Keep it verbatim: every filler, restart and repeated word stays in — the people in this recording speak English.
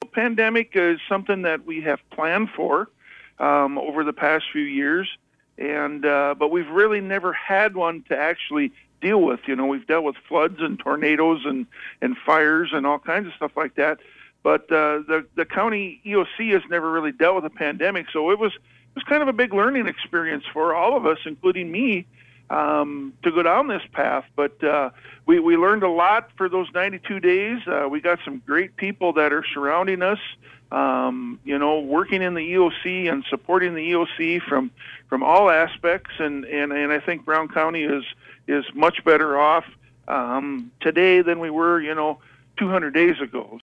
pandemic is something that we have planned for um, over the past few years, and uh, but we've really never had one to actually deal with. You know, we've dealt with floods and tornadoes and, and fires and all kinds of stuff like that, but uh, the the county E O C has never really dealt with a pandemic, so it was it was kind of a big learning experience for all of us, including me, um, to go down this path. But uh, we, we learned a lot for those ninety-two days. Uh, we got some great people that are surrounding us, um, you know, working in the E O C and supporting the E O C from, from all aspects. And, and, and I think Brown County is, is much better off um, today than we were, you know, two hundred days ago.